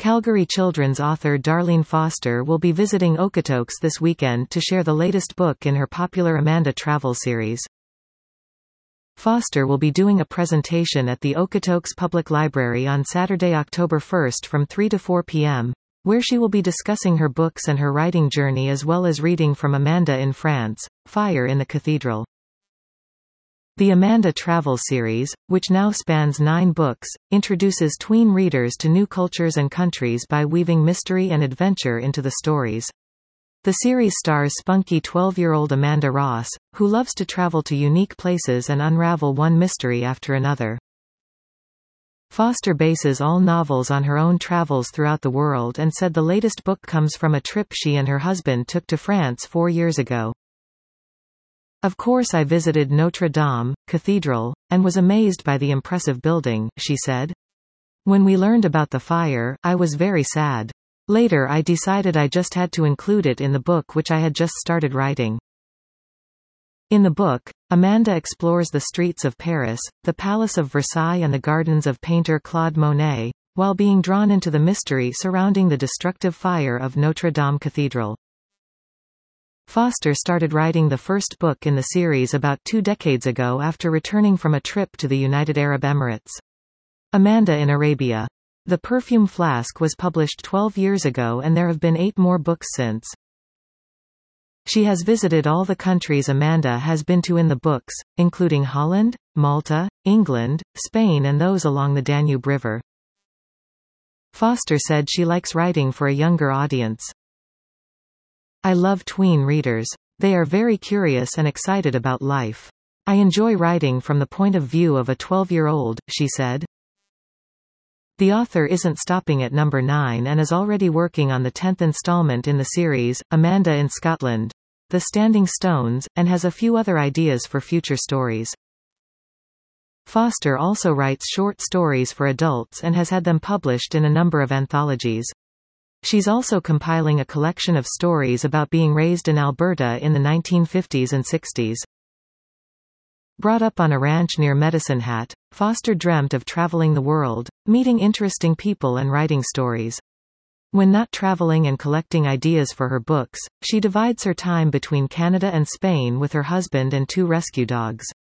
Calgary children's author Darlene Foster will be visiting Okotoks this weekend to share the latest book in her popular Amanda travel series. Foster will be doing a presentation at the Okotoks Public Library on Saturday, October 1 from 3 to 4 p.m., where she will be discussing her books and her writing journey as well as reading from Amanda in France, Fire in the Cathedral. The Amanda Travel Series, which now spans 9 books, introduces tween readers to new cultures and countries by weaving mystery and adventure into the stories. The series stars spunky 12-year-old Amanda Ross, who loves to travel to unique places and unravel one mystery after another. Foster bases all novels on her own travels throughout the world and said the latest book comes from a trip she and her husband took to France 4 years ago. Of course I visited Notre Dame Cathedral, and was amazed by the impressive building, she said. When we learned about the fire, I was very sad. Later I decided I just had to include it in the book which I had just started writing. In the book, Amanda explores the streets of Paris, the Palace of Versailles and the gardens of painter Claude Monet, while being drawn into the mystery surrounding the destructive fire of Notre Dame Cathedral. Foster started writing the first book in the series about 2 decades ago after returning from a trip to the United Arab Emirates. Amanda in Arabia. The Perfume Flask was published 12 years ago and there have been 8 more books since. She has visited all the countries Amanda has been to in the books, including Holland, Malta, England, Spain and those along the Danube River. Foster said she likes writing for a younger audience. I love tween readers. They are very curious and excited about life. I enjoy writing from the point of view of a 12-year-old, she said. The author isn't stopping at number 9 and is already working on the 10th installment in the series, Amanda in Scotland, The Standing Stones, and has a few other ideas for future stories. Foster also writes short stories for adults and has had them published in a number of anthologies. She's also compiling a collection of stories about being raised in Alberta in the 1950s and 60s. Brought up on a ranch near Medicine Hat, Foster dreamt of traveling the world, meeting interesting people and writing stories. When not traveling and collecting ideas for her books, she divides her time between Canada and Spain with her husband and 2 rescue dogs.